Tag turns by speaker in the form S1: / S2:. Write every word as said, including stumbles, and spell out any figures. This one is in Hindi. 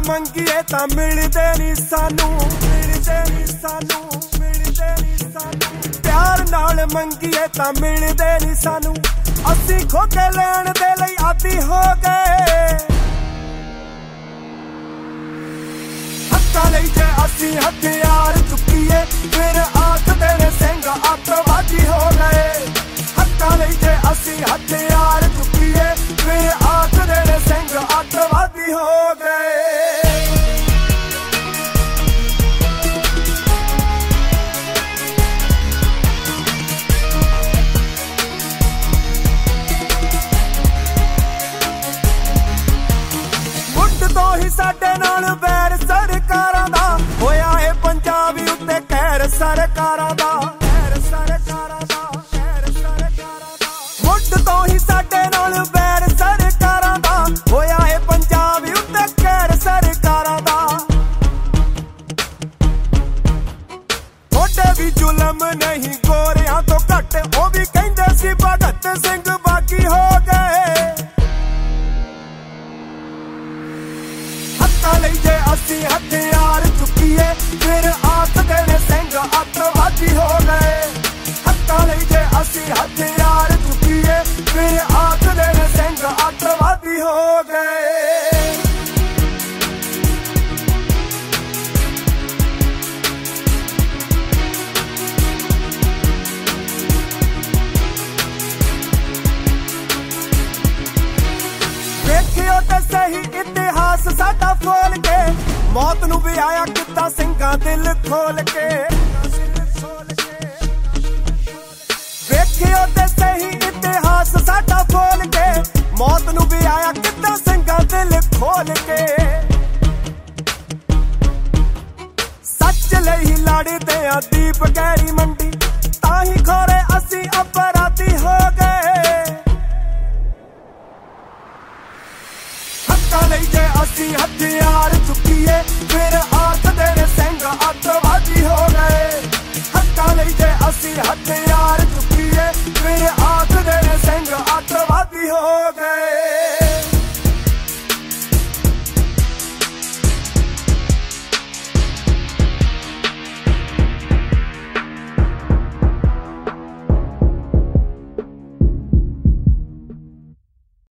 S1: मंगीए तां मिलदे नहीं सानू, मिलदे नहीं सानू, मिलदे नहीं सानू। प्यार नाल मंगीए तां मिलदे नहीं सानू, असीं खो के लैण दे लई आदी हो गए। हत्था लई जे असीं हथियार चुकीए फिर आखदे ने सिंह अतवादी हो गए। हत्था लई जे असीं हथियार चुकीए फिर आखदे ने सिंह अतवादी हो गए। तो ही साडे नाल बैर सरकारां दा होया है पंजाबी उत्ते कहर सरकारां दा, कहर सरकारां दा, कहर सरकारां दा। मुठ तो ही साडे नाल बैर सरकारां दा होया है पंजाबी उत्ते कहर सरकारां दा। थोड़े भी जुलम नहीं गोरियां तो घट, ओ भी कहंदे सी भगत सिंह बागी हो गए। जे असीं हथियार चुकीए फिर आखदे ने सिंह अतवादी हो गए। हत्था लई जे असीं हथियार चुकीए फिर आखदे ने सिंह अतवादी हो गए। देखियो ते सही इतिहास साडा फोल के, मौत नू भी आया किता सिंघां दिल खोल के। देखियो ते सही इतिहास साडा फोल के, मौत नू भी आया किता सिंघां दिल खोल के। सच लई लड़दे आ दीप गहरी मंडी, ताही खोरे असीं अपराधी हो गए। हत्था लई जे असीं हथियार चुकीए फिर आखदे ने सिंह अतवादी हो गए। हत्था लई जे असीं हथियार चुकीए फिर आखदे ने सिंह अतवादी हो गए।